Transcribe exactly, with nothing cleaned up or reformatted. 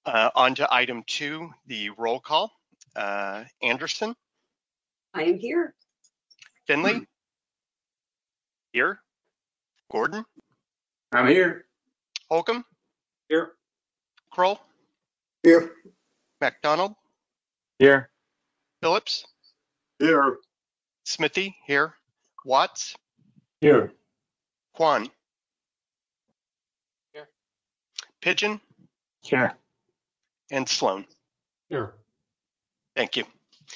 Uh, on to item two, the roll call. Uh, Anderson, I am here. Finley, here. Gordon, I'm here. Holcomb, Here. Kroll, Here. McDonald, Here. Phillips, Here. Smithy, here. Watts, Here. Kwan, Here. Pigeon, Here. and Sloan. Here. Thank you.